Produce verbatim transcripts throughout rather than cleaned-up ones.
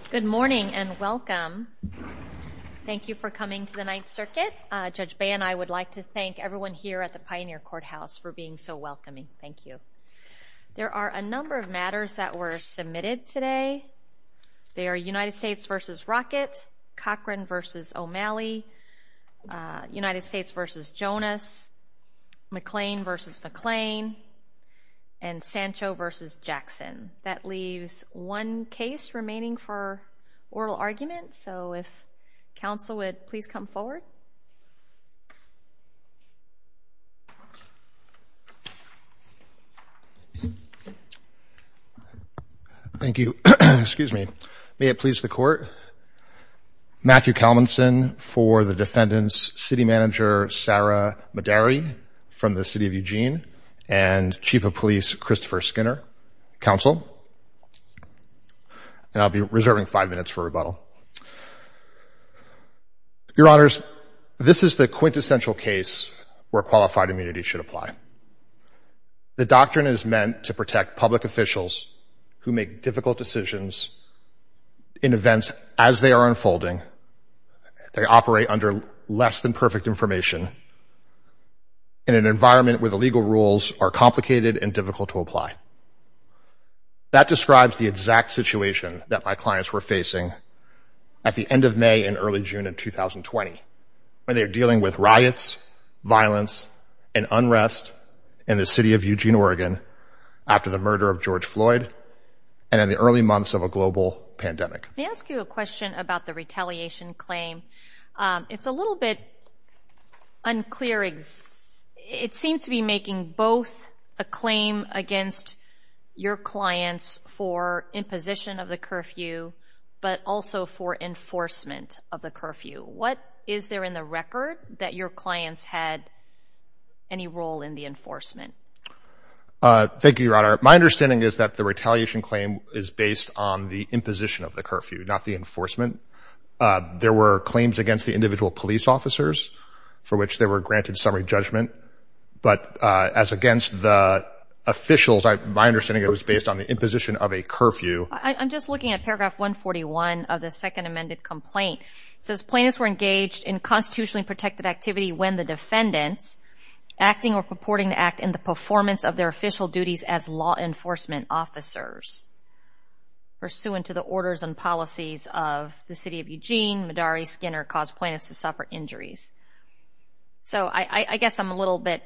Good morning and welcome. Thank you for coming to the Ninth Circuit. Uh, Judge Bay and I would like to thank everyone here at the Pioneer Courthouse for being so welcoming. Thank you. There are a number of matters that were submitted today. They are United States v. Rockett, Cochran v. O'Malley, uh, United States v. Jonas, McLean v. McLean, and Sancho v. Jackson. That leaves one case remaining for oral argument, so if counsel would please come forward. Thank you. Excuse me. May it please the Court. Matthew Kalmanson for the defendants, City Manager Sarah Medary from the City of Eugene, and Chief of Police Christopher Skinner. Counsel. And I'll be reserving five minutes for rebuttal. Your Honors, this is the quintessential case where qualified immunity should apply. The doctrine is meant to protect public officials who make difficult decisions in events as they are unfolding. They operate under less than perfect information in an environment where the legal rules are complicated and difficult to apply. That describes the exact situation that my clients were facing at the end of May and early June of two thousand twenty, when they were dealing with riots, violence, and unrest in the city of Eugene, Oregon, after the murder of George Floyd and in the early months of a global pandemic. Let me ask you a question about the retaliation claim. Um, it's a little bit unclear. Ex- it seems to be making both a claim against your clients for imposition of the curfew, but also for enforcement of the curfew. What is there in the record that your clients had any role in the enforcement? Uh, thank you, Your Honor. My understanding is that the retaliation claim is based on the imposition of the curfew, not the enforcement. Uh, there were claims against the individual police officers for which they were granted summary judgment, but uh, as against the officials, I, my understanding it was based on the imposition of a curfew. I, I'm just looking at paragraph one forty-one of the second amended complaint. It says plaintiffs were engaged in constitutionally protected activity when the defendants, acting or purporting to act in the performance of their official duties as law enforcement officers, pursuant to the orders and policies of the City of Eugene, Medary, Skinner, caused plaintiffs to suffer injuries. So I, I, I guess I'm a little bit,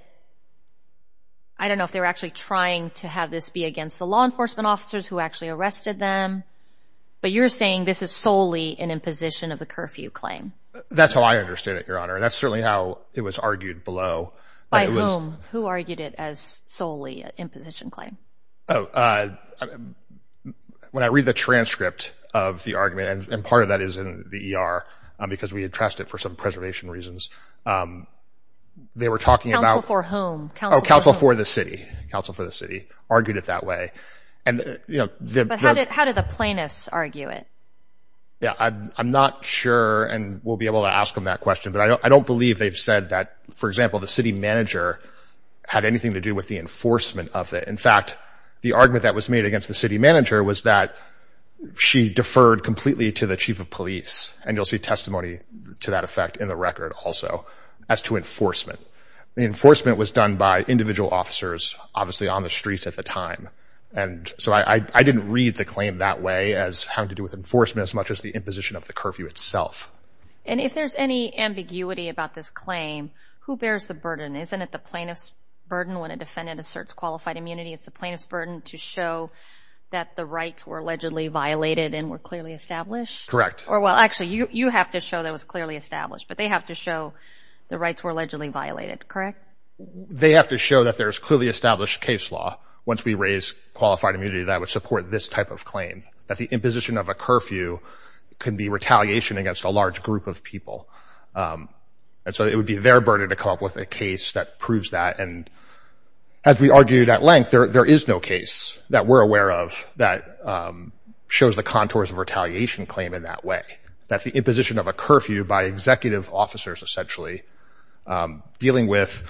I don't know if they were actually trying to have this be against the law enforcement officers who actually arrested them, but you're saying this is solely an imposition of the curfew claim. That's how I understand it, Your Honor. That's certainly how it was argued below. By whom? Was, Who argued it as solely an imposition claim? Oh, uh, when I read the transcript of the argument, and, and part of that is in the E R, um, because we addressed it for some preservation reasons, um, they were talking counsel about... Counsel for whom? Counsel oh, counsel for, for the city. Counsel for the city argued it that way. And, uh, you know... The, but how the, did how did the plaintiffs argue it? Yeah, I'm, I'm not sure, and we'll be able to ask them that question, but I don't, I don't believe they've said that, for example, the city manager had anything to do with the enforcement of it. In fact, the argument that was made against the city manager was that she deferred completely to the chief of police, and you'll see testimony to that effect in the record also, as to enforcement. The enforcement was done by individual officers, obviously on the streets at the time. And so I, I, I didn't read the claim that way as having to do with enforcement as much as the imposition of the curfew itself. And if there's any ambiguity about this claim, who bears the burden? Isn't it the plaintiff's burden when a defendant asserts qualified immunity? It's the plaintiff's burden to show that the rights were allegedly violated and were clearly established? Correct. Or, well, actually, you, you have to show that it was clearly established, but they have to show the rights were allegedly violated, correct? They have to show that there's clearly established case law once we raise qualified immunity that would support this type of claim, that the imposition of a curfew could be retaliation against a large group of people. Um, and so it would be their burden to come up with a case that proves that. And as we argued at length, there, there is no case that we're aware of that um, shows the contours of a retaliation claim in that way, that the imposition of a curfew by executive officers essentially um, dealing with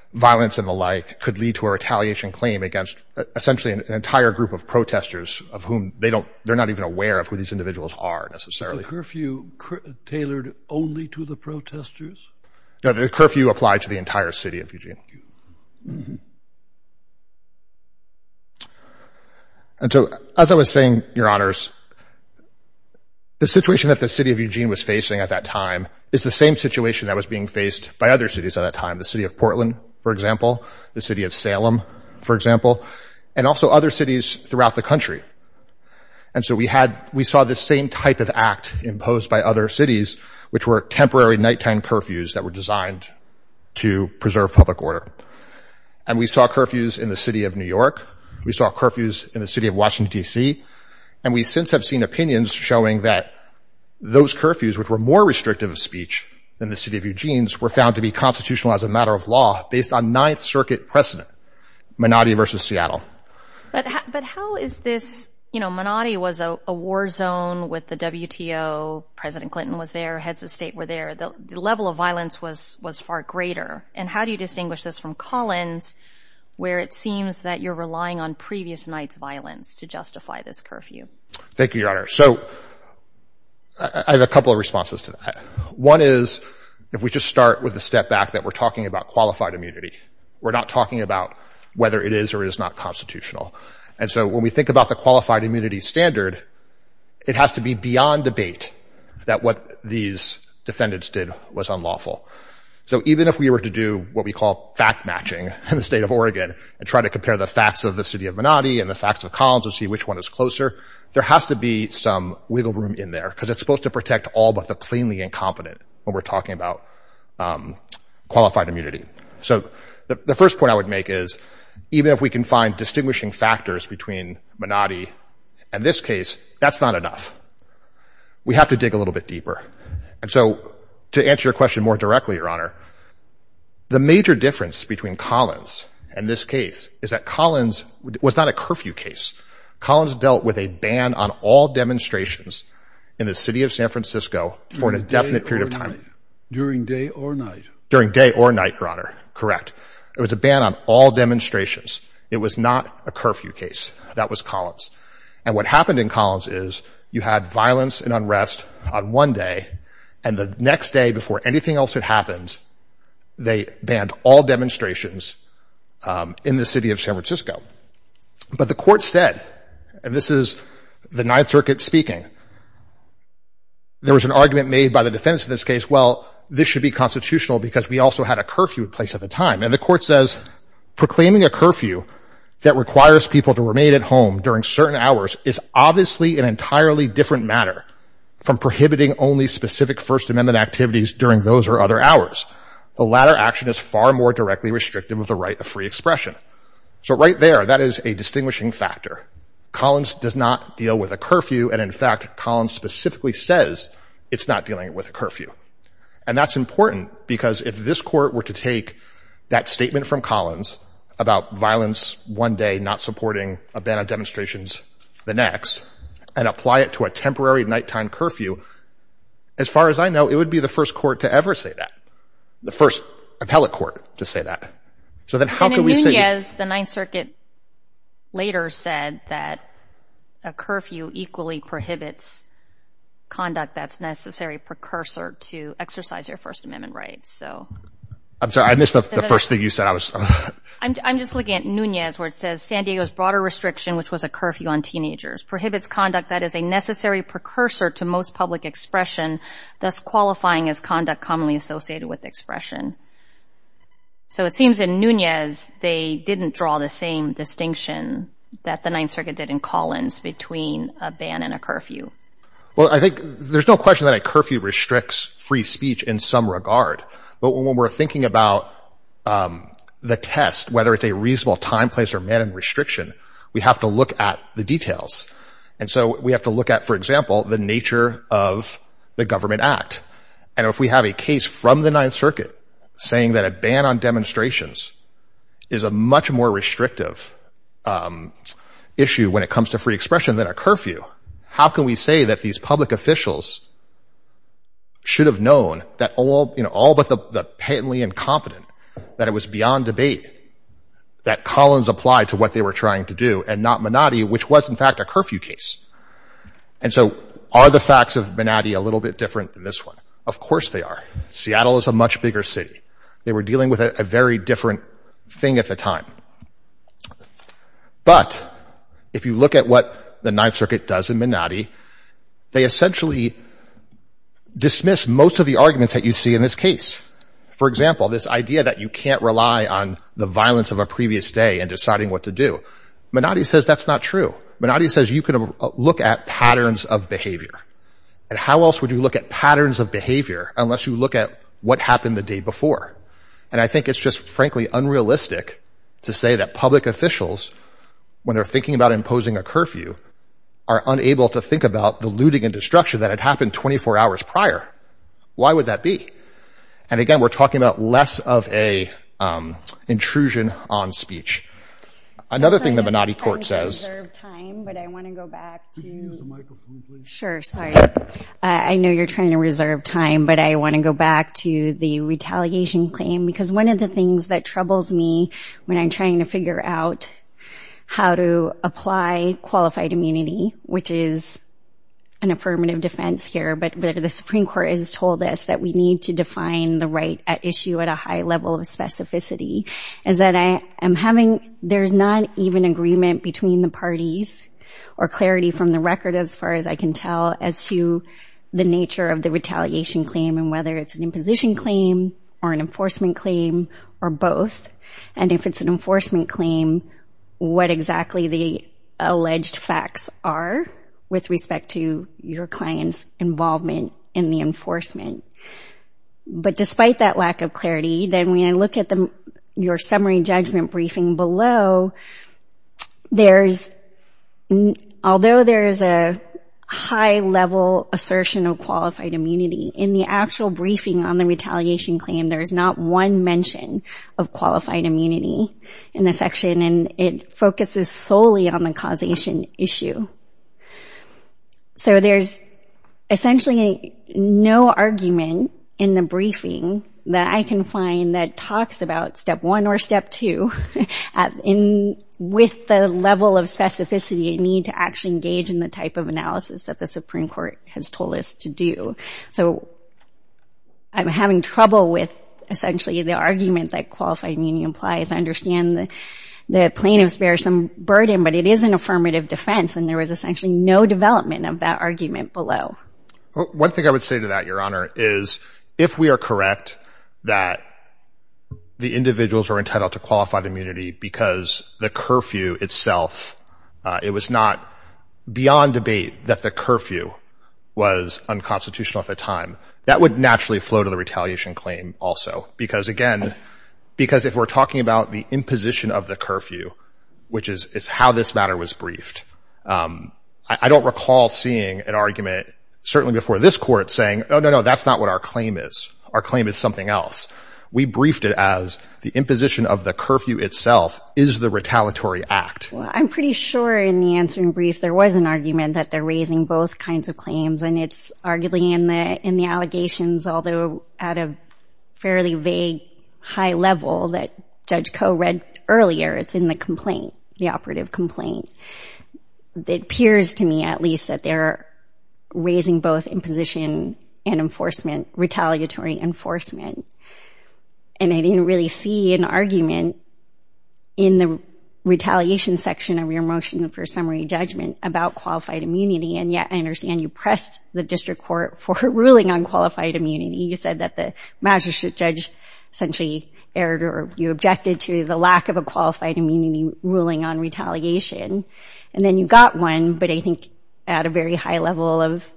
violence and the like could lead to a retaliation claim against uh, essentially an, an entire group of protesters of whom they don't, they're not even aware of who these individuals are necessarily. Is the curfew cur- tailored only to the protesters? No, the curfew applied to the entire city of Eugene. Mm-hmm. And so, as I was saying, Your Honors, the situation that the city of Eugene was facing at that time is the same situation that was being faced by other cities at that time. The city of Portland, for example, the city of Salem, for example, and also other cities throughout the country. And so we had, we saw this same type of act imposed by other cities, which were temporary nighttime curfews that were designed to preserve public order. And we saw curfews in the city of New York. We saw curfews in the city of Washington, D C, and we since have seen opinions showing that those curfews, which were more restrictive of speech than the city of Eugene's, were found to be constitutional as a matter of law based on Ninth Circuit precedent, Menotti versus Seattle. But how, but how is this, you know, Menotti was a, a war zone with the W T O, President Clinton was there, heads of state were there. The, the level of violence was, was far greater. And how do you distinguish this from Collins, where it seems that you're relying on previous night's violence to justify this curfew? Thank you, Your Honor. So I have a couple of responses to that. One is, if we just start with the step back that we're talking about qualified immunity. We're not talking about whether it is or is not constitutional. And so when we think about the qualified immunity standard, it has to be beyond debate that what these defendants did was unlawful. So even if we were to do what we call fact matching in the state of Oregon and try to compare the facts of the city of Menotti and the facts of Collins and see which one is closer, there has to be some wiggle room in there because it's supposed to protect all but the plainly incompetent when we're talking about um, qualified immunity. So the, the first point I would make is even if we can find distinguishing factors between Menotti and this case, that's not enough. We have to dig a little bit deeper. And so to answer your question more directly, Your Honor, the major difference between Collins and this case is that Collins was not a curfew case. Collins dealt with a ban on all demonstrations in the city of San Francisco for an indefinite period of time. Night. During day or night? During day or night, Your Honor. Correct. It was a ban on all demonstrations. It was not a curfew case. That was Collins. And what happened in Collins is you had violence and unrest on one day, and the next day, before anything else had happened, they banned all demonstrations um, in the city of San Francisco. But the court said, and this is the Ninth Circuit speaking, there was an argument made by the defendants in this case, well, this should be constitutional because we also had a curfew in place at the time. And the court says, proclaiming a curfew that requires people to remain at home during certain hours is obviously an entirely different matter from prohibiting only specific First Amendment activities during those or other hours. The latter action is far more directly restrictive of the right of free expression. So right there, that is a distinguishing factor. Collins does not deal with a curfew, and in fact, Collins specifically says it's not dealing with a curfew. And that's important because if this court were to take that statement from Collins about violence one day not supporting a ban on demonstrations the next and apply it to a temporary nighttime curfew, as far as I know, it would be the first court to ever say that. The first appellate court to say that. So then how can we say... And in Nunez, the Ninth Circuit later said that a curfew equally prohibits conduct that's necessary precursor to exercise your First Amendment rights. So... I'm sorry, I missed the, the first thing you said. I was... I'm, I'm just looking at Nunez where it says San Diego's broader restriction, which was a curfew on teenagers, prohibits conduct that is a necessary precursor to most public expression, thus qualifying as conduct commonly associated with expression. So it seems in Nunez they didn't draw the same distinction that the Ninth Circuit did in Collins between a ban and a curfew. Well, I think there's no question that a curfew restricts free speech in some regard. But when we're thinking about um, the test, whether it's a reasonable time, place, or manner restriction, we have to look at the details. And so we have to look at, for example, the nature of the government act. And if we have a case from the Ninth Circuit saying that a ban on demonstrations is a much more restrictive um, issue when it comes to free expression than a curfew, how can we say that these public officials should have known that all, you know, all but the, the patently incompetent that it was beyond debate that Collins applied to what they were trying to do and not Menotti, which was in fact a curfew case. And so are the facts of Menotti a little bit different than this one? Of course they are. Seattle is a much bigger city. They were dealing with a, a very different thing at the time. But if you look at what the Ninth Circuit does in Menotti, they essentially dismiss most of the arguments that you see in this case. For example, this idea that you can't rely on the violence of a previous day in deciding what to do. Menotti says that's not true. Menotti says you can look at patterns of behavior. And how else would you look at patterns of behavior unless you look at what happened the day before? And I think it's just frankly unrealistic to say that public officials, when they're thinking about imposing a curfew, are unable to think about the looting and destruction that had happened twenty-four hours prior. Why would that be? And again, we're talking about less of a um, intrusion on speech. Another thing the Menotti court says. I reserve time, but I want to go back to. Could you use the microphone, please? Sure, sorry. Uh, I know you're trying to reserve time, but I want to go back to the retaliation claim, because one of the things that troubles me when I'm trying to figure out how to apply qualified immunity, which is an affirmative defense here, but, but the Supreme Court has told us that we need to define the right at issue at a high level of specificity, is that I am having, there's not even agreement between the parties or clarity from the record as far as I can tell as to the nature of the retaliation claim and whether it's an imposition claim or an enforcement claim or both. And if it's an enforcement claim, what exactly the alleged facts are with respect to your client's involvement in the enforcement. But despite that lack of clarity, then when I look at the, your summary judgment briefing below, there's, although there's a high level assertion of qualified immunity, in the actual briefing on the retaliation claim, there's not one mention of qualified immunity in the section, and it focuses solely on the causation issue. So there's essentially no argument in the briefing that I can find that talks about step one or step two at, in, with the level of specificity you need to actually engage in the type of analysis that the Supreme Court has told us to do. So I'm having trouble with essentially the argument that qualified immunity implies. I understand the The plaintiffs bear some burden, but it is an affirmative defense, and there was essentially no development of that argument below. Well, one thing I would say to that, Your Honor, is if we are correct that the individuals are entitled to qualified immunity because the curfew itself, uh, it was not beyond debate that the curfew was unconstitutional at the time, that would naturally flow to the retaliation claim also. Because again, Because if we're talking about the imposition of the curfew, which is, is how this matter was briefed, um, I, I don't recall seeing an argument, certainly before this court, saying, oh, no, no, that's not what our claim is. Our claim is something else. We briefed it as the imposition of the curfew itself is the retaliatory act. Well, I'm pretty sure in the answering brief there was an argument that they're raising both kinds of claims, and it's arguably in the in the allegations, although at a fairly vague high level that Judge Koh read earlier. It's in the complaint, the operative complaint. It appears to me at least that they're raising both imposition and enforcement, retaliatory enforcement. And I didn't really see an argument in the retaliation section of your motion for summary judgment about qualified immunity, and yet I understand you pressed the district court for a ruling on qualified immunity. You said that the magistrate judge essentially erred, or you objected to the lack of a qualified immunity ruling on retaliation. And then you got one, but I think at a very high level of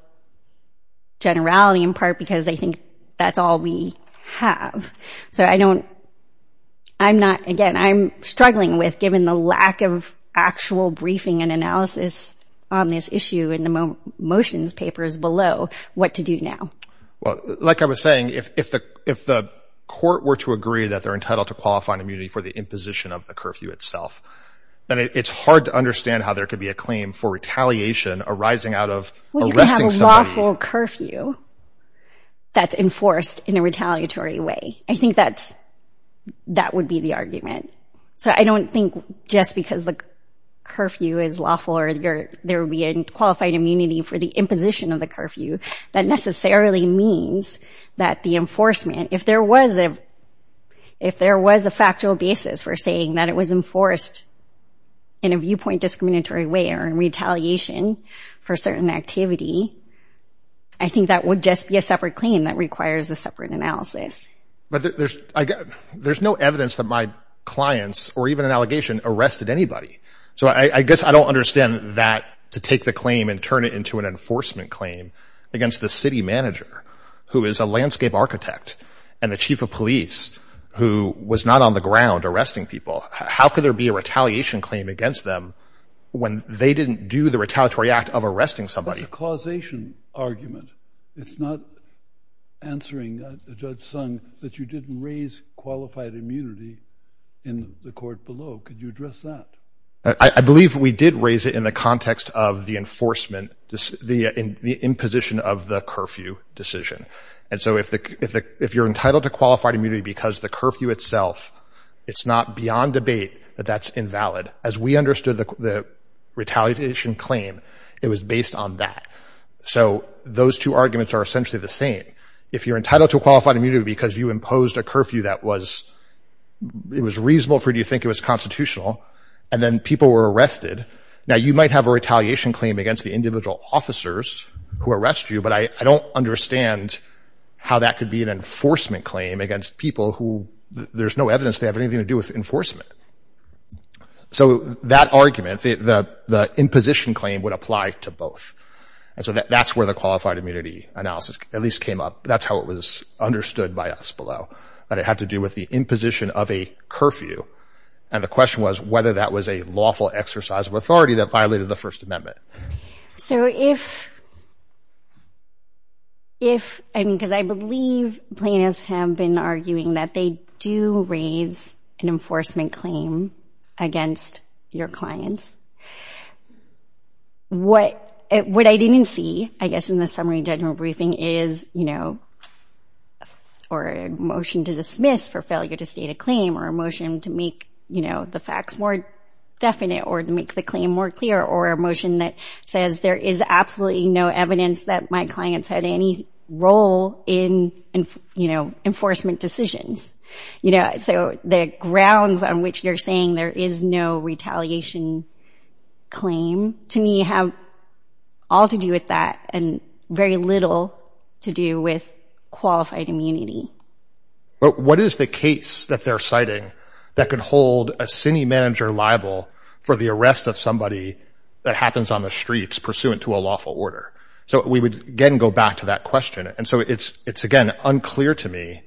generality, in part because I think that's all we have. So I don't, I'm not, again, I'm struggling with, given the lack of actual briefing and analysis on this issue in the mo- motions papers below, what to do now. Well, like I was saying, if, if the, if the court were to agree that they're entitled to qualified immunity for the imposition of the curfew itself, then it, it's hard to understand how there could be a claim for retaliation arising out of well, arresting somebody. You can have a lawful curfew that's enforced in a retaliatory way. I think that's that would be the argument. So I don't think just because the curfew is lawful or you're, there would be a qualified immunity for the imposition of the curfew, that necessarily means that the enforcement, if there was a, if there was a factual basis for saying that it was enforced in a viewpoint discriminatory way or in retaliation for certain activity, I think that would just be a separate claim that requires a separate analysis. But there, there's, I get, there's no evidence that my clients or even an allegation arrested anybody. So I, I guess I don't understand that to take the claim and turn it into an enforcement claim against the city manager, who is a landscape architect, and the chief of police, who was not on the ground arresting people. How could there be a retaliation claim against them when they didn't do the retaliatory act of arresting somebody? That's a causation argument. It's not answering uh, Judge Sung that you didn't raise qualified immunity in the court below. Could you address that? I, I believe we did raise it in the context of the enforcement, the, in, the imposition of the curfew decision. And so if the, if the, if you're entitled to qualified immunity because the curfew itself, it's not beyond debate that that's invalid. As we understood the, the retaliation claim, it was based on that. So those two arguments are essentially the same. If you're entitled to qualified immunity because you imposed a curfew that was, it was reasonable for you to think it was constitutional, and then people were arrested. Now, you might have a retaliation claim against the individual officers who arrest you, but I, I don't understand how that could be an enforcement claim against people who th- there's no evidence they have anything to do with enforcement. So that argument, the, the, the imposition claim would apply to both. And so that, that's where the qualified immunity analysis at least came up. That's how it was understood by us below, that it had to do with the imposition of a curfew. And the question was whether that was a lawful exercise of authority that violated the First Amendment. So if, if, I mean, because I believe plaintiffs have been arguing that they do raise an enforcement claim against your clients. What, what I didn't see, I guess, in the summary judgment briefing is, you know, or a motion to dismiss for failure to state a claim, or a motion to make, you know, the facts more definite, or to make the claim more clear, or a motion that says there is absolutely no evidence that my clients had any role in, in you know, enforcement decisions. You know, so the grounds on which you're saying there is no retaliation claim, to me, have all to do with that and very little to do with qualified immunity. But what is the case that they're citing that could hold a city manager liable for the arrest of somebody that happens on the streets pursuant to a lawful order? So we would again go back to that question. And so it's, it's again unclear to me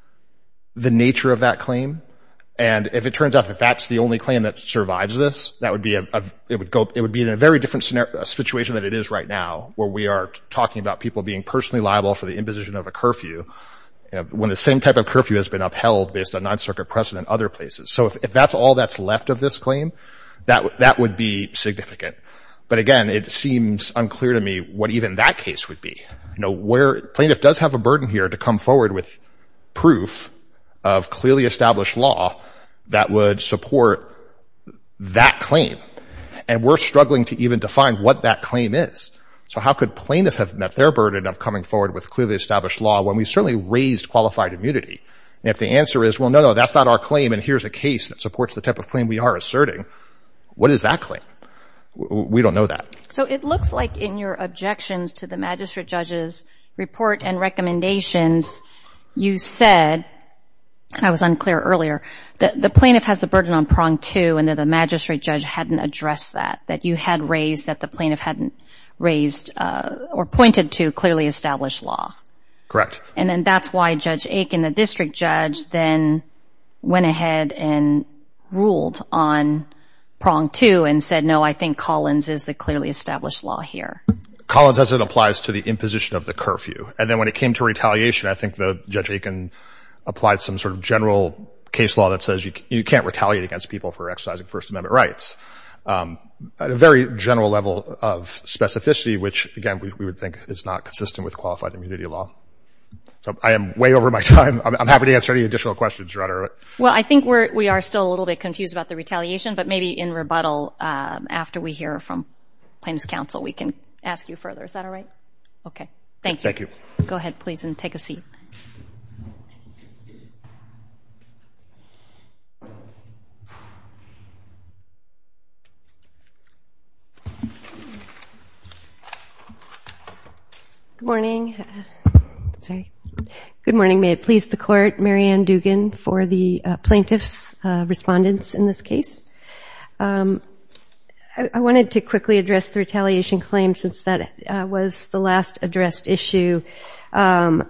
the nature of that claim. And if it turns out that that's the only claim that survives this, that would be a, a it would go, it would be in a very different scenario, a situation than it is right now, where we are talking about people being personally liable for the imposition of a curfew, you know, when the same type of curfew has been upheld based on Ninth Circuit precedent other places. So if, if that's all that's left of this claim, that that would be significant. But again, it seems unclear to me what even that case would be. You know, where plaintiff does have a burden here to come forward with proof of clearly established law that would support that claim. And we're struggling to even define what that claim is. So how could plaintiff have met their burden of coming forward with clearly established law when we certainly raised qualified immunity? And if the answer is, well, no, no, that's not our claim, and here's a case that supports the type of claim we are asserting, what is that claim? We don't know that. So it looks like in your objections to the magistrate judge's report and recommendations, you said, I was unclear earlier, that the plaintiff has the burden on prong two and that the magistrate judge hadn't addressed that, that you had raised that the plaintiff hadn't raised uh, or pointed to clearly established law. Correct. And then that's why Judge Aiken, the district judge, then went ahead and ruled on prong two and said, no, I think Collins is the clearly established law here. Collins as it applies to the imposition of the curfew. And then when it came to retaliation, I think the Judge Aiken applied some sort of general case law that says you, you can't retaliate against people for exercising First Amendment rights. Um, at a very general level of specificity, which, again, we, we would think is not consistent with qualified immunity law. So I am way over my time. I'm, I'm happy to answer any additional questions, Your Honor. Well, I think we're, we are still a little bit confused about the retaliation, but maybe in rebuttal, um, after we hear from plaintiff's counsel, we can ask you further. Is that all right? Okay. Thank you. Thank you. Go ahead, please, and take a seat. Good morning. Uh, sorry. Good morning. May it please the Court. Mary Ann Dugan for the uh, plaintiffs, uh, respondents in this case. Um, I, I wanted to quickly address the retaliation claim since that uh, was the last addressed issue. Um,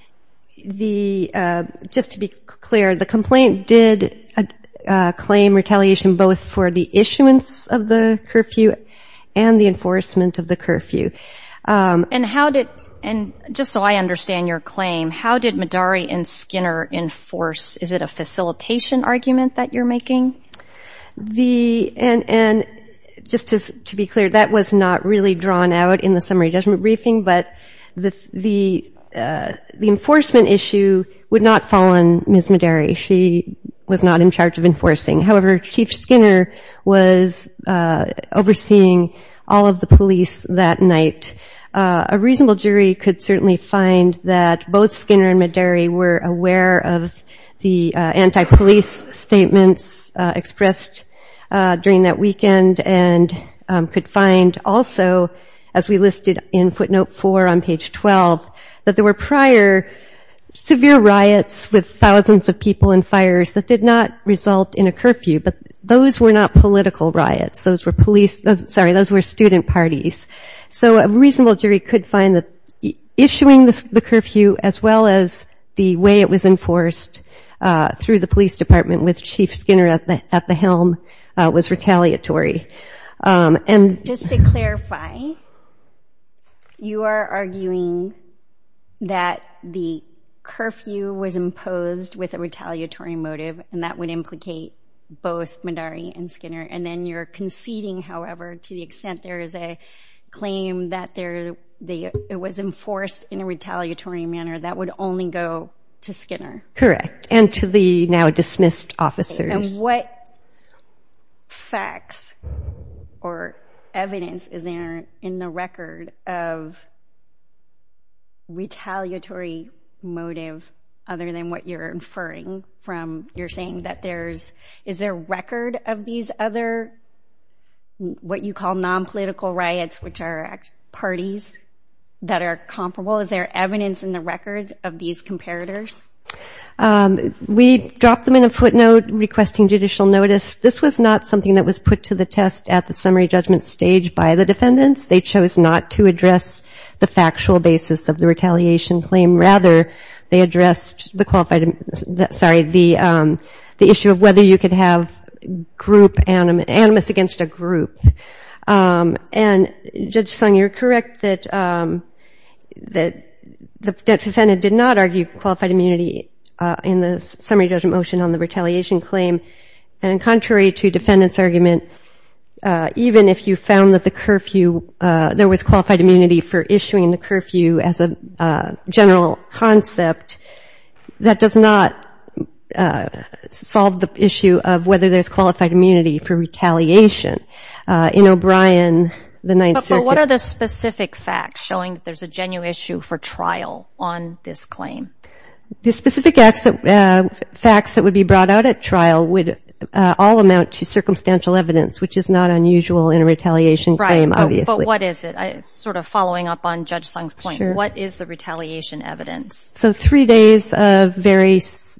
the uh, just to be clear, the complaint did uh, uh, claim retaliation both for the issuance of the curfew and the enforcement of the curfew. Um, and how did, and just so I understand your claim, how did Medari and Skinner enforce? Is it a facilitation argument that you're making? The, and, and just to, to be clear, that was not really drawn out in the summary judgment briefing, but the, the, uh, the enforcement issue would not fall on Miz Medari. She was not in charge of enforcing. However, Chief Skinner was, uh, overseeing all of the police that night. Uh, a reasonable jury could certainly find that both Skinner and Medari were aware of the uh, anti-police statements uh, expressed uh, during that weekend and um, could find also, as we listed in footnote four on page twelve, that there were prior severe riots with thousands of people and fires that did not result in a curfew, but those were not political riots. Those were police, those, sorry, those were student parties. So a reasonable jury could find that issuing the, the curfew as well as the way it was enforced uh, through the police department with Chief Skinner at the, at the helm uh, was retaliatory. Um, and just to clarify, you are arguing that the curfew was imposed with a retaliatory motive, and that would implicate both Medari and Skinner. And then you're conceding, however, to the extent there is a claim that there they, it was enforced in a retaliatory manner, that would only go to Skinner. Correct. And to the now dismissed officers. And what facts or evidence is there in the record of retaliatory motive other than what you're inferring from, you're saying that there's, is there record of these other, what you call non-political riots, which are parties that are comparable? Is there evidence in the record of these comparators? Um, we dropped them in a footnote requesting judicial notice. This was not something that was put to the test at the summary judgment stage by the defendants. They chose not to address the factual basis of the retaliation claim. Rather, they addressed the qualified, sorry, the um, the issue of whether you could have group animus, animus against a group. Um, and Judge Sung, you're correct that um, that the defendant did not argue qualified immunity uh, in the summary judgment motion on the retaliation claim. And contrary to defendant's argument, Uh, even if you found that the curfew, uh, there was qualified immunity for issuing the curfew as a uh, general concept, that does not uh, solve the issue of whether there's qualified immunity for retaliation. Uh, in O'Brien, the Ninth but, Circuit. But what are the specific facts showing that there's a genuine issue for trial on this claim? The specific acts that, uh, facts that would be brought out at trial would Uh, all amount to circumstantial evidence, which is not unusual in a retaliation claim, right, but, obviously. But what is it? I, sort of following up on Judge Sung's point. Sure. What is the retaliation evidence? So three days of very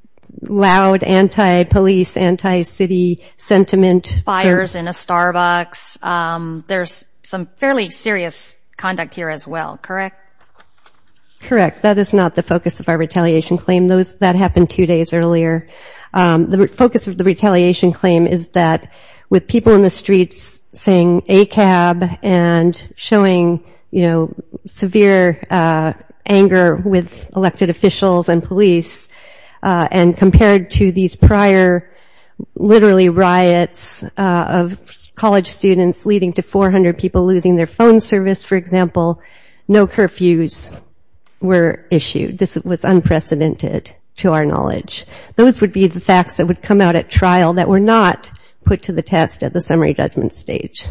loud anti-police, anti-city sentiment. Fires for, in a Starbucks. Um, there's some fairly serious conduct here as well, correct? Correct. That is not the focus of our retaliation claim. Those, that happened two days earlier. Um, the focus of the retaliation claim is that with people in the streets saying A C A B and showing, you know, severe uh, anger with elected officials and police, uh, and compared to these prior literally riots uh, of college students leading to four hundred people losing their phone service, for example, no curfews were issued. This was unprecedented to our knowledge. Those would be the facts that would come out at trial that were not put to the test at the summary judgment stage.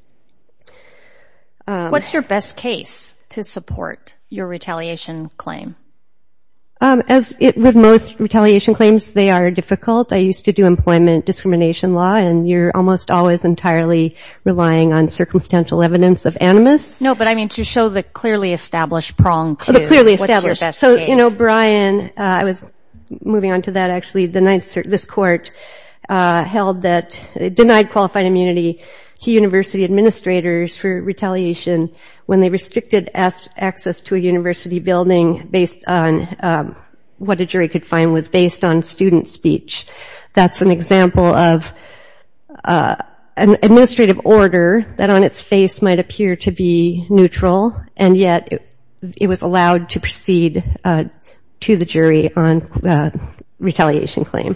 Um, What's your best case to support your retaliation claim? Um, as it, with most retaliation claims, they are difficult. I used to do employment discrimination law, and you're almost always entirely relying on circumstantial evidence of animus. No, but I mean to show the clearly established prong two. Oh, the clearly What's established. Your best so, case? you know, Brian, uh, I was moving on to that actually. The Ninth Circuit, this court uh, held that it denied qualified immunity to university administrators for retaliation when they restricted as- access to a university building based on um, what a jury could find was based on student speech. That's an example of uh, an administrative order that on its face might appear to be neutral, and yet it, it was allowed to proceed uh, to the jury on uh, retaliation claim.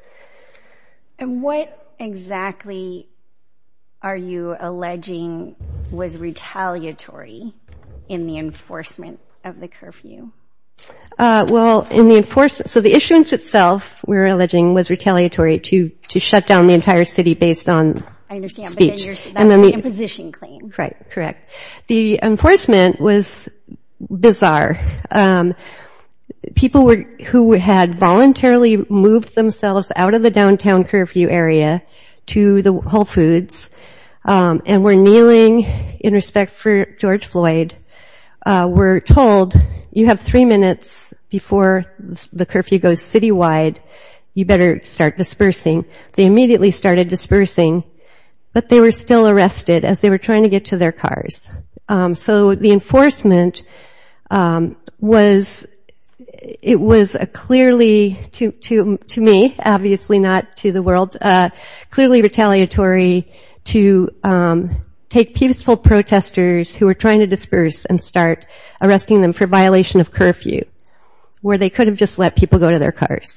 And what exactly are you alleging was retaliatory in the enforcement of the curfew? Uh, well, in the enforcement, so the issuance itself, we're alleging, was retaliatory to, to shut down the entire city based on I understand, speech. but then you're, that's and then the the imposition claim. Right, correct. The enforcement was bizarre. Um, people were, who had voluntarily moved themselves out of the downtown curfew area to the Whole Foods, um, and were kneeling in respect for George Floyd, uh, were told, you have three minutes before the curfew goes citywide. You better start dispersing. They immediately started dispersing, but they were still arrested as they were trying to get to their cars. Um, so the enforcement um, was, it was a clearly, to to to me, obviously not to the world, uh, clearly retaliatory to um, take peaceful protesters who were trying to disperse and start arresting them for violation of curfew, where they could have just let people go to their cars.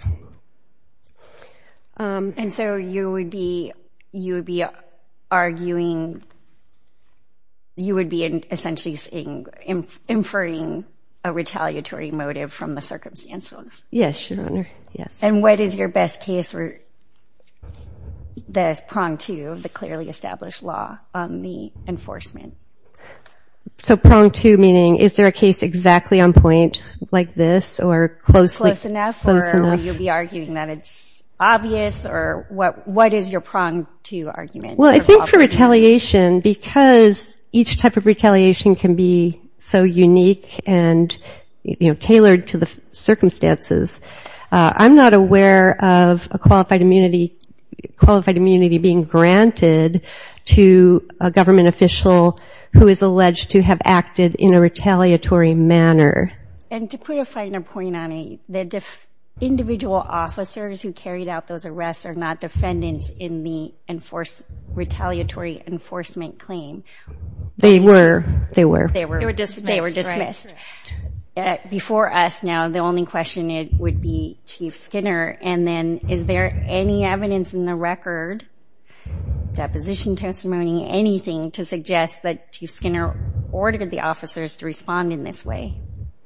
Um, and so you would be, you would be arguing, you would be in, essentially saying, inf- inferring a retaliatory motive from the circumstances. Yes, Your Honor. Yes. And what is your best case for the prong two of the clearly established law on the enforcement? So prong two meaning, is there a case exactly on point like this or closely? Close enough, close or enough? will you be arguing that it's obvious, or what? What is your prong two argument? Well, I think for retaliation, because each type of retaliation can be so unique and, you know, tailored to the circumstances, uh, I'm not aware of a qualified immunity qualified immunity being granted to a government official who is alleged to have acted in a retaliatory manner. And to put a finer point on it, the def- individual officers who carried out those arrests are not defendants in the enforce- retaliatory enforcement claim. They were. They were. They were, They were dismissed, They were dismissed. Uh, before us now, the only question it would be Chief Skinner. And then is there any evidence in the record, deposition testimony, anything to suggest that Chief Skinner ordered the officers to respond in this way?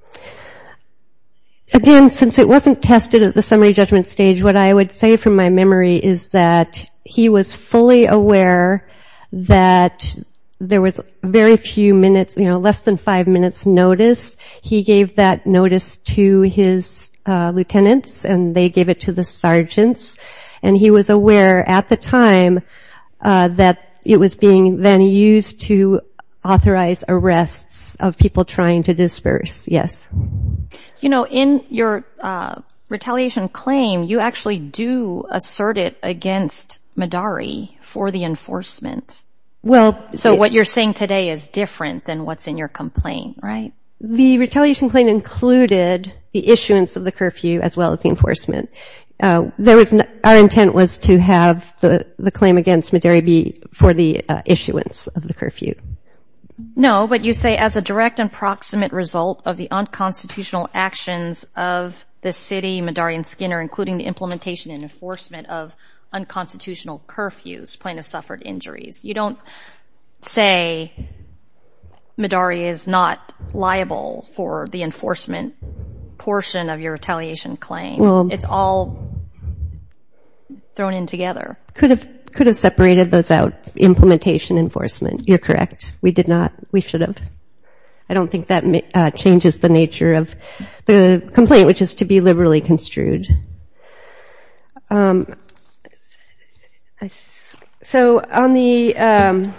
Again, since it wasn't tested at the summary judgment stage, what I would say from my memory is that he was fully aware that there was very few minutes, you know, less than five minutes notice. He gave that notice to his uh, lieutenants, and they gave it to the sergeants. And he was aware at the time uh, that it was being then used to authorize arrests of people trying to disperse. Yes. You know, in your uh, retaliation claim, you actually do assert it against Madari for the enforcement. Well, so what you're saying today is different than what's in your complaint, right? The retaliation claim included the issuance of the curfew as well as the enforcement. Uh, there was n- our intent was to have the, the claim against Madari be for the uh, issuance of the curfew. No, but you say as a direct and proximate result of the unconstitutional actions of the city, Madari and Skinner, including the implementation and enforcement of unconstitutional curfews, plaintiffs suffered injuries. You don't say Midari is not liable for the enforcement portion of your retaliation claim. Well, it's all thrown in together. Could have could have separated those out, implementation, enforcement. You're correct. We did not. We should have. I don't think that uh, changes the nature of the complaint, which is to be liberally construed. Um, so on the um,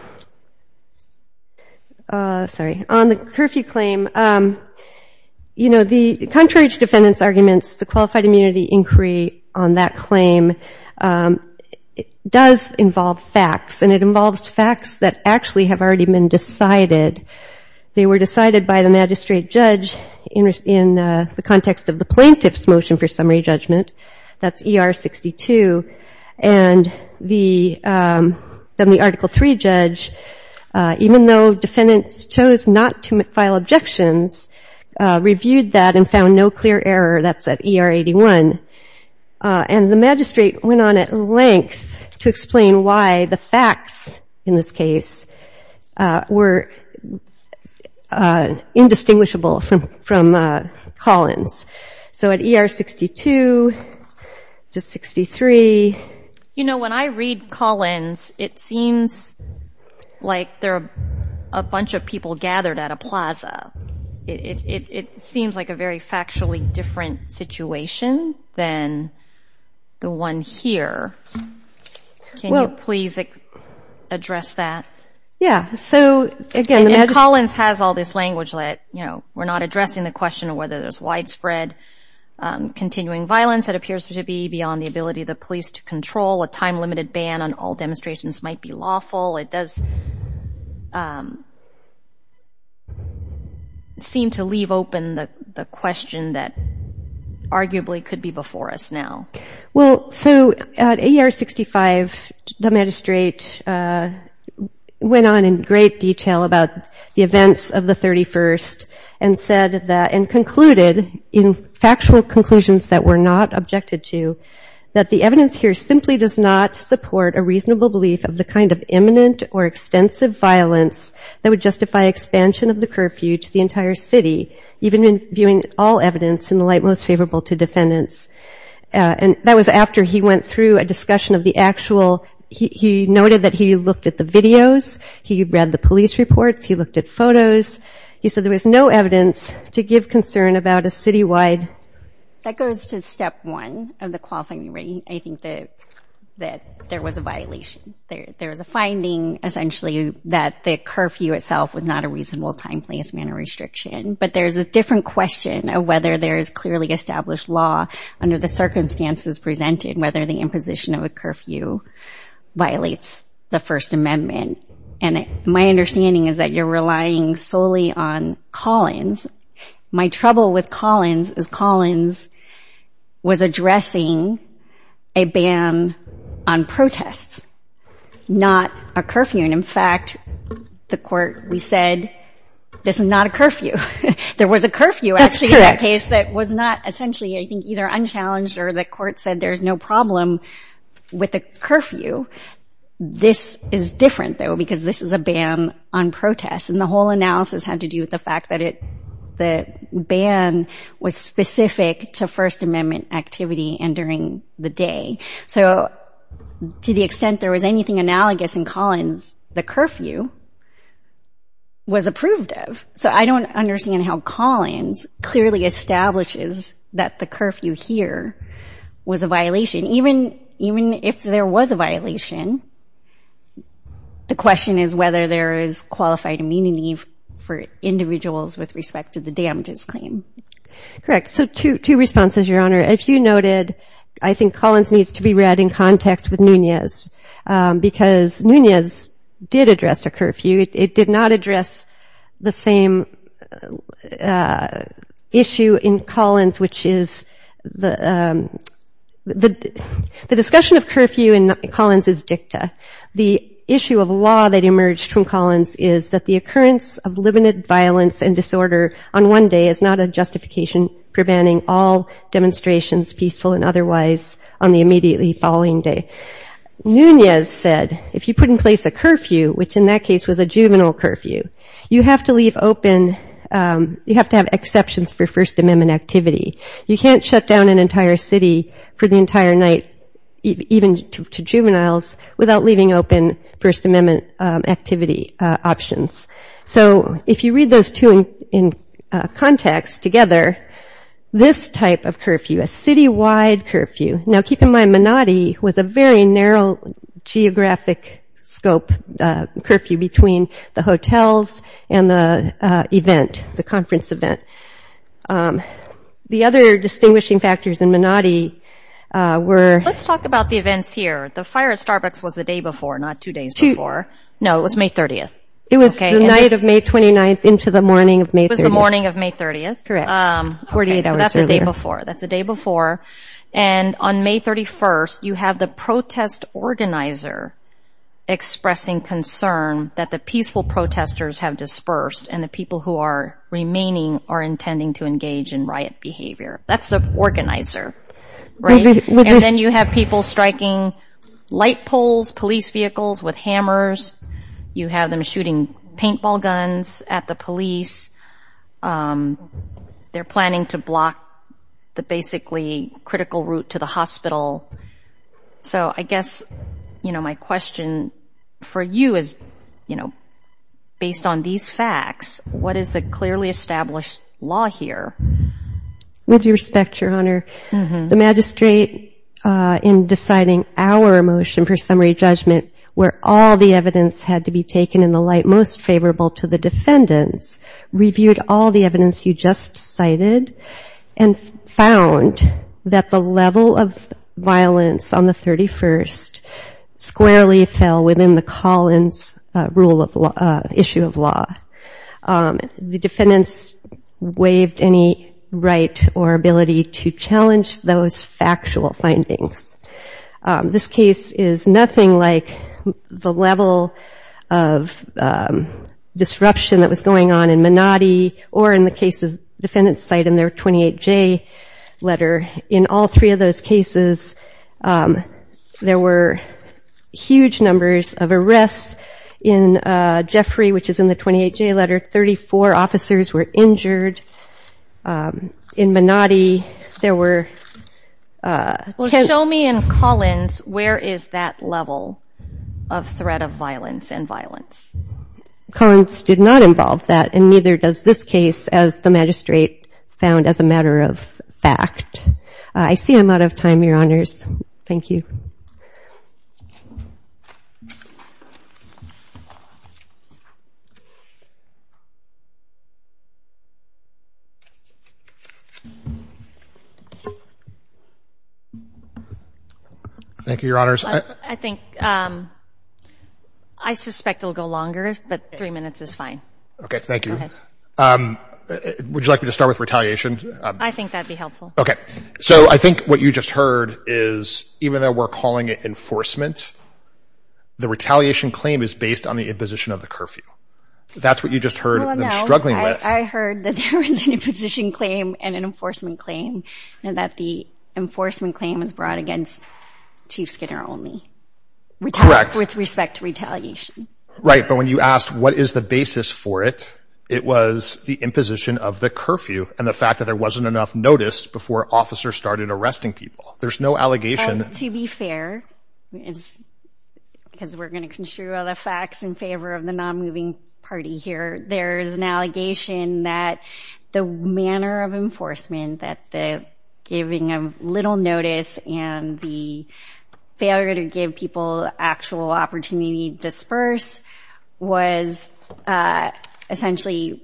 uh, sorry on the curfew claim, um, you know, the contrary to defendants' arguments, the qualified immunity inquiry on that claim um, it does involve facts, and it involves facts that actually have already been decided. They were decided by the magistrate judge in, in uh, the context of the plaintiff's motion for summary judgment. That's E R sixty-two. And the um, then the Article three judge, uh, even though defendants chose not to file objections, uh, reviewed that and found no clear error. That's at E R eighty-one. Uh, and the magistrate went on at length to explain why the facts in this case uh, were uh, indistinguishable from from uh, Collins. So at E R sixty-two to sixty-three. You know, when I read Collins, it seems like there are a bunch of people gathered at a plaza. It, it, it, it seems like a very factually different situation than the one here. Can well, you please ex- address that? Yeah. So again, and, the and magist- Collins has all this language that, you know, we're not addressing the question of whether there's widespread Um, continuing violence that appears to be beyond the ability of the police to control. A time-limited ban on all demonstrations might be lawful. It does um, seem to leave open the, the question that arguably could be before us now. Well, so at E R sixty-five, the magistrate uh, went on in great detail about the events of the thirty-first and said that, and concluded in factual conclusions that were not objected to, that the evidence here simply does not support a reasonable belief of the kind of imminent or extensive violence that would justify expansion of the curfew to the entire city, even in viewing all evidence in the light most favorable to defendants. Uh, and that was after he went through a discussion of the actual, he, he noted that he looked at the videos, he read the police reports, he looked at photos. He said there was no evidence to give concern about a citywide. That goes to step one of the qualifying rating. I think that that there was a violation. There, there was a finding, essentially, that the curfew itself was not a reasonable time, place, manner restriction. But there's a different question of whether there is clearly established law under the circumstances presented, whether the imposition of a curfew violates the First Amendment. And my understanding is that you're relying solely on Collins. My trouble with Collins is Collins was addressing a ban on protests, not a curfew. And in fact, the court, we said, this is not a curfew. There was a curfew actually in that case that was not essentially, I think, either unchallenged or the court said there's no problem with the curfew. This is different, though, because this is a ban on protests. And the whole analysis had to do with the fact that it, the ban was specific to First Amendment activity and during the day. So to the extent there was anything analogous in Collins, the curfew was approved of. So I don't understand how Collins clearly establishes that the curfew here was a violation. Even, even if there was a violation, the question is whether there is qualified immunity for individuals with respect to the damages claim. Correct. So two, two responses, Your Honor. If you noted, I think Collins needs to be read in context with Nunez, um, because Nunez did address a curfew. It, it did not address the same uh, issue in Collins, which is the um, the the discussion of curfew in Collins is dicta. The issue of law that emerged from Collins is that the occurrence of limited violence and disorder on one day is not a justification for banning all demonstrations, peaceful and otherwise, on the immediately following day. Nunez said, if you put in place a curfew, which in that case was a juvenile curfew, you have to leave open, um, you have to have exceptions for First Amendment activity. You can't shut down an entire city for the entire night, e- even to, to juveniles, without leaving open First Amendment um, activity uh, options. So if you read those two in, in uh, context together, this type of curfew, a citywide curfew. Now keep in mind, Menotti was a very narrow geographic scope uh, curfew between the hotels and the uh, event, the conference event. Um, the other distinguishing factors in Menotti uh, were... Let's talk about the events here. The fire at Starbucks was the day before, not two days two, before. No, it was May thirtieth. It was okay. the and night this, of May twenty-ninth into the morning of May thirtieth. It was the morning of May thirtieth. Correct. Um, forty-eight okay, hours so that's earlier. the day before. That's the day before. And on May thirty-first, you have the protest organizer expressing concern that the peaceful protesters have dispersed and the people who are remaining are intending to engage in riot behavior. That's the organizer, right? With, with and this, then you have people striking light poles, police vehicles with hammers. You have them shooting paintball guns at the police. Um, they're planning to block the basically critical route to the hospital. So I guess, you know, my question for you is, you know, based on these facts, what is the clearly established law here? With respect, Your Honor, Mm-hmm. the magistrate, uh, in deciding our motion for summary judgment, where all the evidence had to be taken in the light most favorable to the defendants, reviewed all the evidence you just cited, and found that the level of violence on the thirty-first squarely fell within the Collins uh, rule of law, uh, issue of law. Um, the defendants waived any right or ability to challenge those factual findings. Um, this case is nothing like the level of um, disruption that was going on in Menotti or in the cases defendants cite in their twenty-eight J letter. In all three of those cases, um, there were huge numbers of arrests. In uh, Jeffrey, which is in the twenty-eight J letter, thirty-four officers were injured. Um, in Menotti, there were uh, Well, ten- show me in Collins, where is that level of threat of violence and violence? Collins did not involve that, and neither does this case, as the magistrate found as a matter of fact. Uh, I see I'm out of time, Your Honors. Thank you. Thank you, Your Honors. I, I think, um, I suspect it'll go longer, but three minutes is fine. Okay, thank you. Go ahead. Um, would you like me to start with retaliation? Um, I think that'd be helpful. Okay. So I think what you just heard is, even though we're calling it enforcement, the retaliation claim is based on the imposition of the curfew. That's what you just heard Well, them no, struggling I, with. I heard that there was an imposition claim and an enforcement claim, and that the enforcement claim was brought against Chief Skinner only. Retali- Correct. With respect to retaliation. Right, but when you asked what is the basis for it, it was the imposition of the curfew and the fact that there wasn't enough notice before officers started arresting people. There's no allegation. Well, to be fair, is, because we're going to construe all the facts in favor of the non-moving party here, there's an allegation that the manner of enforcement, that the giving of little notice and the failure to give people actual opportunity to disperse was uh, essentially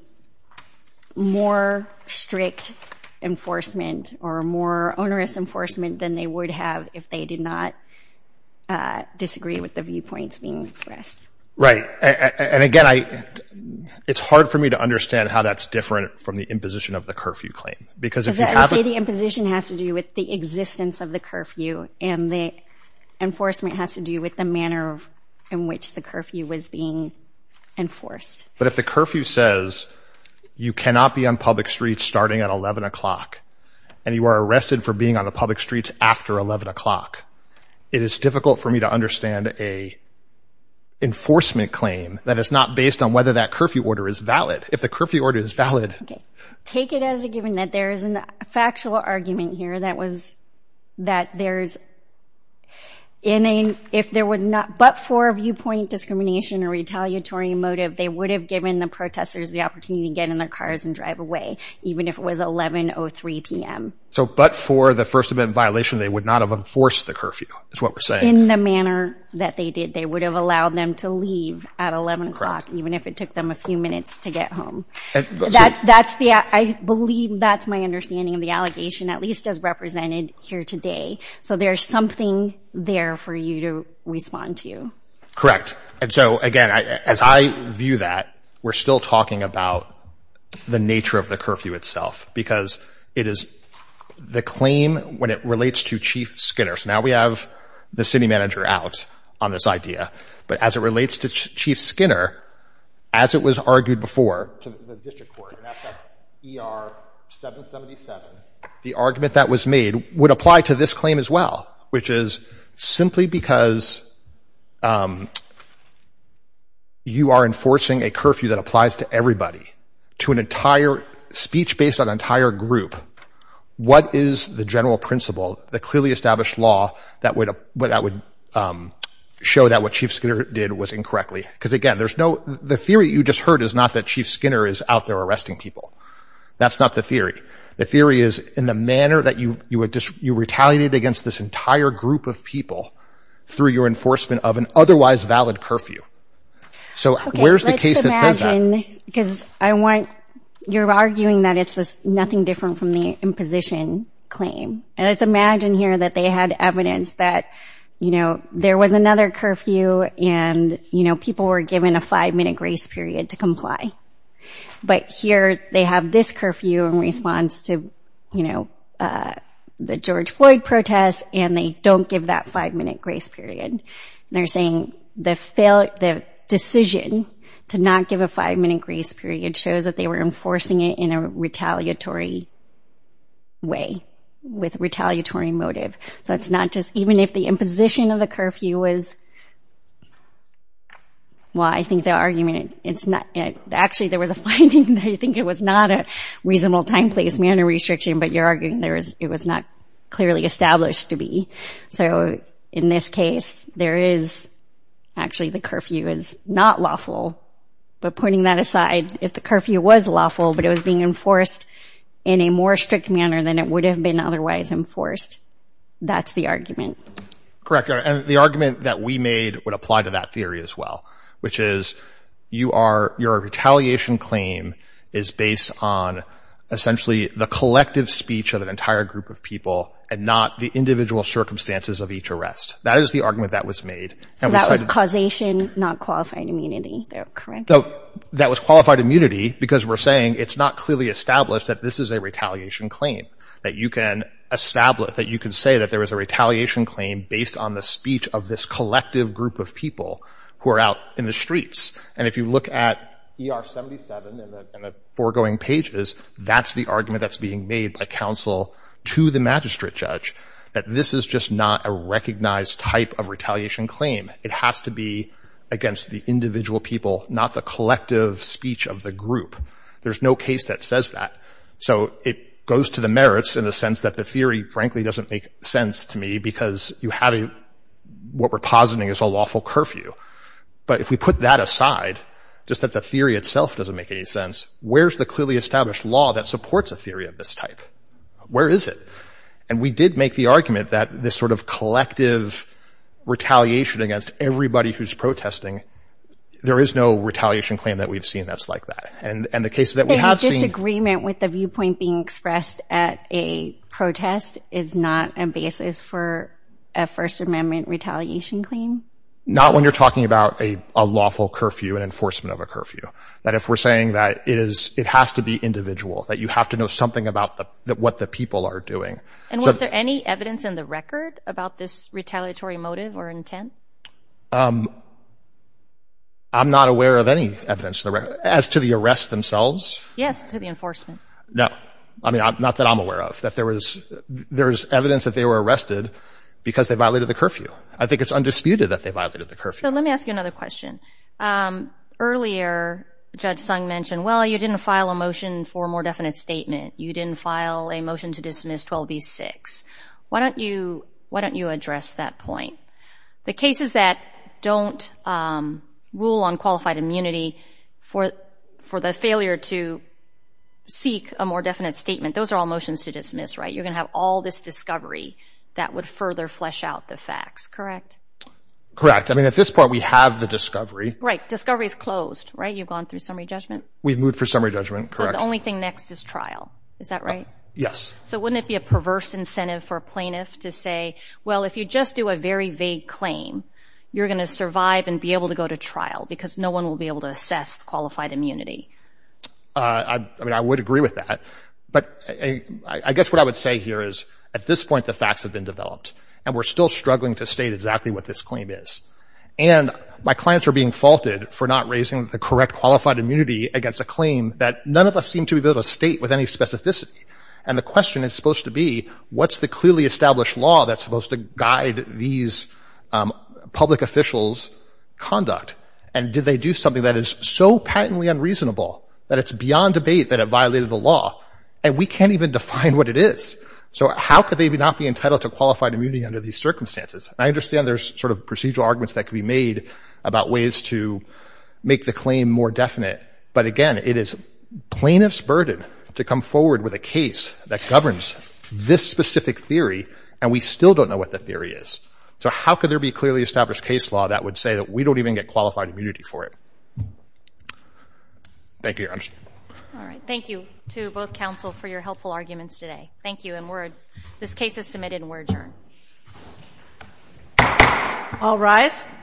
more strict enforcement or more onerous enforcement than they would have if they did not uh, disagree with the viewpoints being expressed. Right. And again, I, it's hard for me to understand how that's different from the imposition of the curfew claim. Because if you I have would say a, the imposition has to do with the existence of the curfew, and the enforcement has to do with the manner of, in which the curfew was being enforced. But if the curfew says you cannot be on public streets starting at eleven o'clock, and you are arrested for being on the public streets after eleven o'clock, it is difficult for me to understand a enforcement claim that is not based on whether that curfew order is valid. If the curfew order is valid. Okay. Take it as a given that there is a factual argument here that was, that there's in a, if there was not, but for viewpoint discrimination or retaliatory motive, they would have given the protesters the opportunity to get in their cars and drive away, even if it was eleven oh three p.m. So, but for the First Amendment violation, they would not have enforced the curfew, is what we're saying. In the manner that they did. They would have allowed them to leave at eleven o'clock, even if it took them a few minutes to get home. And, so, that's, that's the, I believe that's my understanding of the allegation, at least as represented here today. So there's something there for you to respond to. Correct. And so, again, I, as I view that, we're still talking about the nature of the curfew itself, because it is the claim when it relates to Chief Skinner. So now we have the city manager out on this idea. But as it relates to Ch- Chief Skinner, as it was argued before to the district court, and that's at E R seven seventy-seven, the argument that was made would apply to this claim as well, which is simply because um, you are enforcing a curfew that applies to everybody, to an entire speech based on an entire group. What is the general principle, the clearly established law that would that would um, show that what Chief Skinner did was incorrectly? Because again, there's no the theory you just heard is not that Chief Skinner is out there arresting people. That's not the theory. The theory is in the manner that you you would dis, you retaliated against this entire group of people through your enforcement of an otherwise valid curfew. So okay, where's the case that says that? Because I want you're arguing that it's this, nothing different from the imposition claim. And let's imagine here that they had evidence that, you know, there was another curfew and, you know, people were given a five-minute grace period to comply. But here they have this curfew in response to, you know, uh, the George Floyd protests, and they don't give that five-minute grace period. And they're saying the fail, the decision to not give a five-minute grace period shows that they were enforcing it in a retaliatory way, with retaliatory motive. So it's not just, even if the imposition of the curfew was, well, I think the argument, it's not, it, actually there was a finding that I think it was not a reasonable time, place, manner restriction, but you're arguing there was, it was not clearly established to be. So in this case, there is, actually the curfew is not lawful. But putting that aside, if the curfew was lawful, but it was being enforced in a more strict manner than it would have been otherwise enforced, that's the argument. Correct. And the argument that we made would apply to that theory as well, which is you are, your retaliation claim is based on essentially the collective speech of an entire group of people and not the individual circumstances of each arrest. That is the argument that was made. So that was causation, not qualified immunity, though, correct? No, that was qualified immunity because we're saying it's not clearly established that this is a retaliation claim, that you can establish, that you can say that there is a retaliation claim based on the speech of this collective group of people who are out in the streets. And if you look at E R seventy-seven and the, and the foregoing pages, that's the argument that's being made by counsel to the magistrate judge, that this is just not a recognized type of retaliation claim. It has to be against the individual people, not the collective speech of the group. There's no case that says that. So it goes to the merits in the sense that the theory, frankly, doesn't make sense to me because you have a, what we're positing is a lawful curfew. But if we put that aside, just that the theory itself doesn't make any sense, where's the clearly established law that supports a theory of this type? Where is it? And we did make the argument that this sort of collective retaliation against everybody who's protesting, there is no retaliation claim that we've seen that's like that. And, and the cases that we the have seen— disagreement with the viewpoint being expressed at a protest is not a basis for a First Amendment retaliation claim? Not when you're talking about a, a lawful curfew and enforcement of a curfew. That if we're saying that it is, it has to be individual, that you have to know something about the, that what the people are doing. And so, was there any evidence in the record about this retaliatory motive or intent? Um, I'm not aware of any evidence in the record. As to the arrests themselves? Yes, to the enforcement. No. I mean, not that I'm aware of. That there was, there's evidence that they were arrested because they violated the curfew. I think it's undisputed that they violated the curfew. So let me ask you another question. Um, earlier, Judge Sung mentioned, well, you didn't file a motion for a more definite statement. You didn't file a motion to dismiss twelve B six. Why don't you, why don't you address that point? The cases that don't um, rule on qualified immunity for for the failure to seek a more definite statement, those are all motions to dismiss, right? You're going to have all this discovery that would further flesh out the facts, correct? Correct. I mean, at this point, we have the discovery. Right. Discovery is closed, right? You've gone through summary judgment? We've moved for summary judgment, correct. So the only thing next is trial. Is that right? Uh, yes. So wouldn't it be a perverse incentive for a plaintiff to say, well, if you just do a very vague claim, you're going to survive and be able to go to trial because no one will be able to assess qualified immunity? Uh, I, I mean, I would agree with that. But I, I guess what I would say here is, at this point, the facts have been developed, and we're still struggling to state exactly what this claim is. And my clients are being faulted for not raising the correct qualified immunity against a claim that none of us seem to be able to state with any specificity. And the question is supposed to be, what's the clearly established law that's supposed to guide these um, public officials' conduct? And did they do something that is so patently unreasonable that it's beyond debate that it violated the law? And we can't even define what it is. So how could they not be entitled to qualified immunity under these circumstances? And I understand there's sort of procedural arguments that could be made about ways to make the claim more definite. But again, it is plaintiff's burden to come forward with a case that governs this specific theory, and we still don't know what the theory is. So how could there be clearly established case law that would say that we don't even get qualified immunity for it? Thank you, Your Honor. All right. Thank you to both counsel for your helpful arguments today. Thank you. And we're, this case is submitted and we're adjourned. All rise.